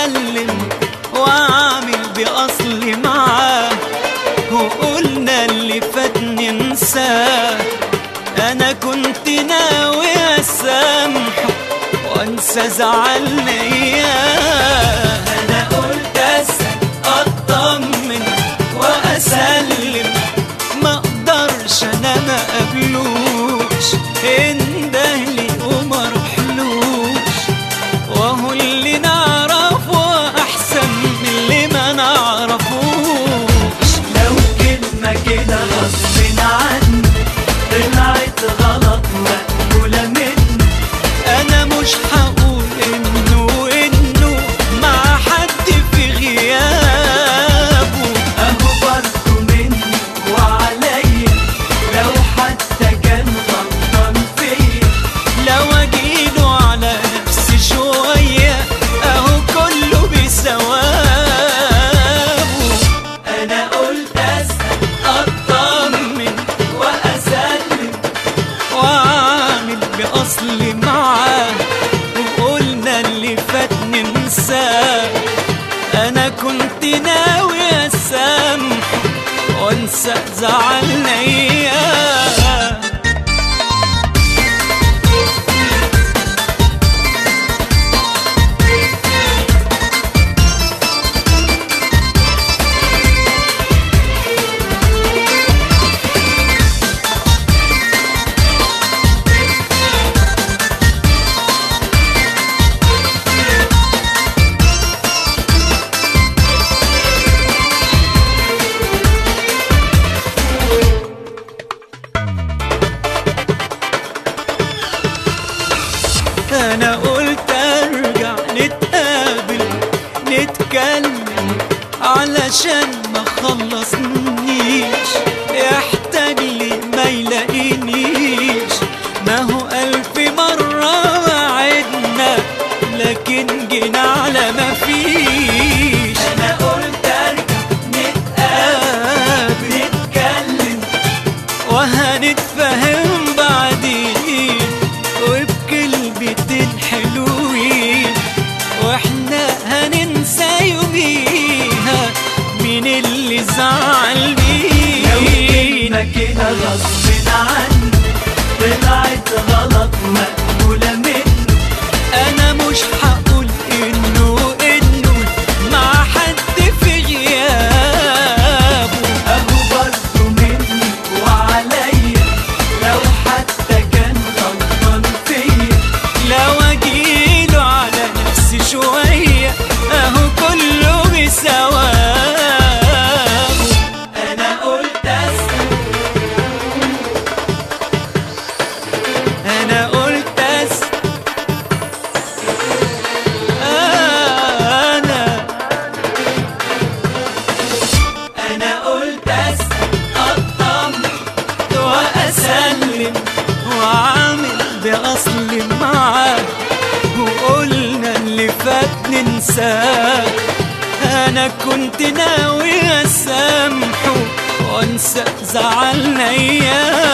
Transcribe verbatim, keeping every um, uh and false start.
أسلم وأعمل بأصلي معاه، وقلنا اللي فات ننساه. أنا كنت ناوي أسامحه وأنسى زعلنا إياه. أنا قلت أسأل أطمن وأسلم، ما أقدرش أنا ما قبلوش، اندهلي وما رحلوش. وهو اللي نعرفه أحسن من اللي ما نعرفوش. لو كلمة كده غصب عني طلعت غلط مقبولة مني، أنا مش هقول إنه إنه مع حد في غيابه. أهو برضه مني وعليا، لو حتى كان غلطان فيا، لو أجيله على نفسي شوية أهو كله بثوابه. أنا قلت أسأل أطمن وأسلم وأعمل بأصلي معاه، وقلنا اللي فات ننساه. أنا كنت ناوي أسامحه وأنسى زعلنا إياه. أنا قلت أرجع نتقابل نتكلم علشان ما خلصنيش، يحتاج لي ما يلاقينيش. ما هو ألف مرة وعدنا لكن جينا على ما فيش. أنا قلت أرجع نتقابل نتكلم وهنتفهم بعدين، وبكلمتين حلوين واحنا هننسى يوميها مين اللي زعل مين. لو كلمة كده غصب عني طلعت غلط مقبولة منه، أنا مش هقول إنه إنه مع حد في غيابه. أهو برضه مني وعليا، لو حتى كان غلطان فيا، لو أجيله على نفسي شوية أهو كله بثوابه. أنا قلت أسأل أنا قلت أسأل أنا أنا قلت أسأل أطمن وأسلم وأعمل بأصلي معاه، وقلنا اللي فات ننساه. أنا كنت ناوي أسامحه وأنسى زعلنا إياه.